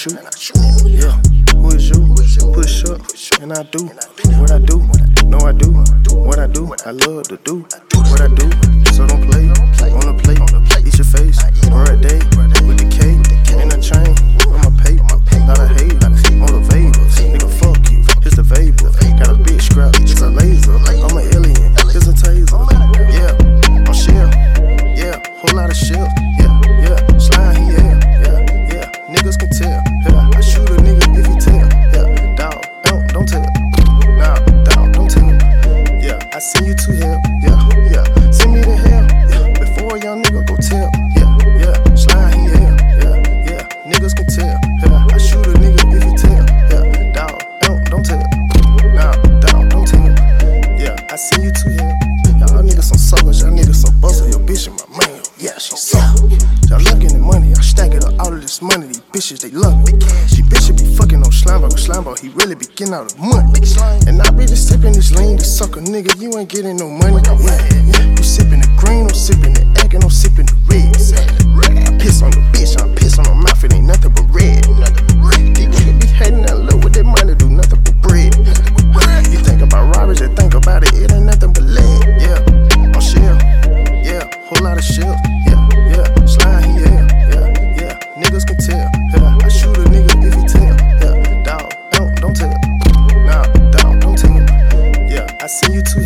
shoot. Yeah, who is you? Push up, and I do what I do. No, I do what I do. I love to do what I do. So don't play on the plate. Eat your face for a day with the cake and a chain on my paper. Lot of hate, motivators. Nigga, fuck you. Here's the vapor. Got a bitch scrap, it's a laser. I'm an alien. Here's a taser. Yeah, I'm shell. Yeah, whole lot of shell. Yeah, slime he yeah. Niggas can tell. Yeah, I shoot a nigga if he tell. Yeah, dog, don't tell. Nah, dog, don't tell. Yeah, I send you to hell. Yeah. Send me to hell. Yeah, before a young nigga go tell. Yeah. Slime he yeah. Niggas can tell. Yeah, I shoot a nigga if he tell. Yeah, dog, don't tell. Nah, dog, don't tell. Yeah, I send you to hell. Y'all niggas some suckers, y'all niggas some busters. Your bitch in my man. Yeah, she suck. Y'all looking at money, I stack it up. All of this money, these bitches, they love me. She bitches be fucking on Slimeball, he really be getting out of money. And I be just sipping this lean, this sucker nigga, you ain't getting no money. Yeah. You sipping the green, I'm sipping the egg, and I'm sipping the red. I piss on the bitch, I piss on her mouth, it ain't nothing but red. These niggas be hating that look with their money, do nothing but bread. You think about robbers, you think about it, it ain't nothing but lead. Yeah, I'm shell. Yeah, whole lot of shell. Yeah, slime he yeah. Niggas can tell. Yeah, I shoot a nigga if he tell. Yeah, dog, don't tell. Nah, dog, don't tell. Yeah, I send you to